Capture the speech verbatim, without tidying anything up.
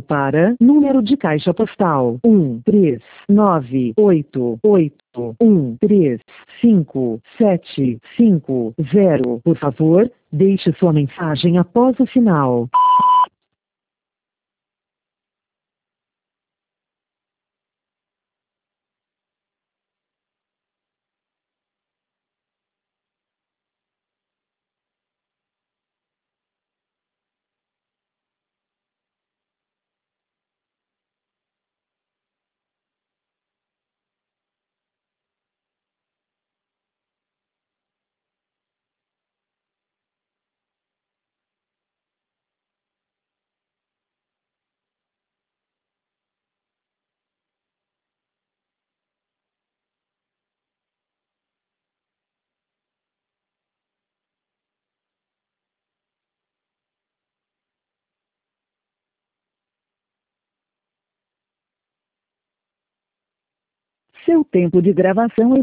para número de caixa postal um três nove oito oito um três cinco sete cinco zero. Por favor, deixe sua mensagem após o sinal. Seu tempo de gravação